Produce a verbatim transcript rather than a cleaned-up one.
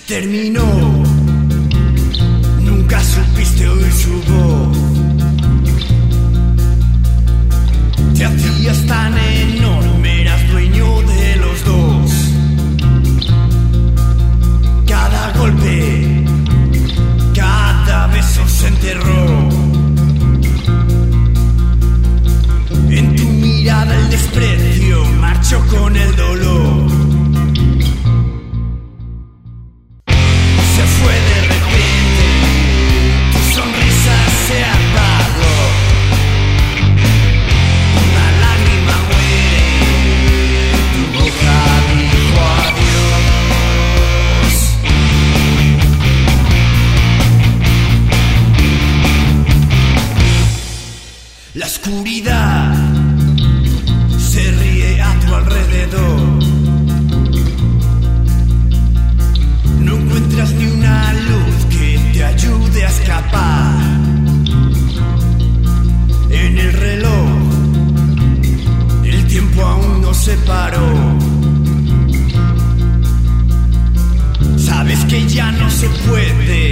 terminó. Nunca supiste oír su voz. Te hacías tan enorme, eras dueño de los dos. Cada golpe, cada beso se enterró. En tu mirada el desprecio marchó con el dolor. Se fue de repente, tu sonrisa se apagó. Una lágrima muere, tu boca dijo adiós. La oscuridad se ríe a tu alrededor. No encuentras ni una luz que te ayude a escapar. En el reloj, el tiempo aún no se paró. Sabes que ya no se puede